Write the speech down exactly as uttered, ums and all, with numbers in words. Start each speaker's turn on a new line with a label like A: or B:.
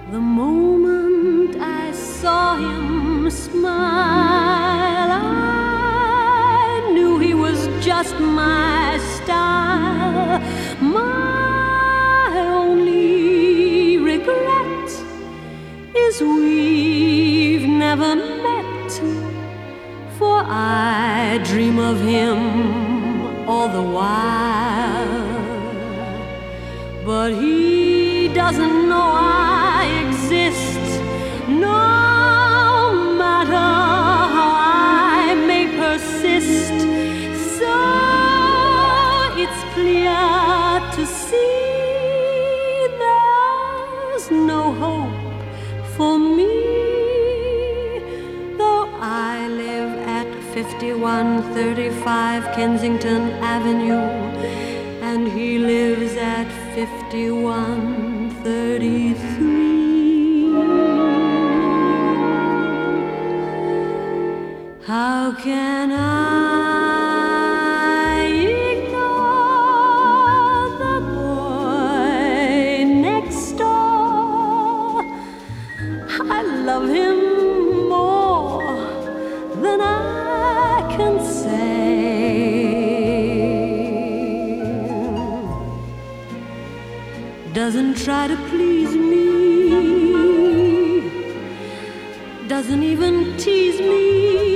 A: The moment I saw him smile, I knew he was just my style. My only regret is we've never met, for I dream of him all the while. But he doesn't know I exist, no matter how I may persist. So it's clear to see there's no hope for me, though I live at fifty-one thirty-five Kensington Avenue, and he lives at fifty-one thirty-three. How can I ignore the boy next door? I love him more than I can say. Doesn't try to please me, doesn't even tease me.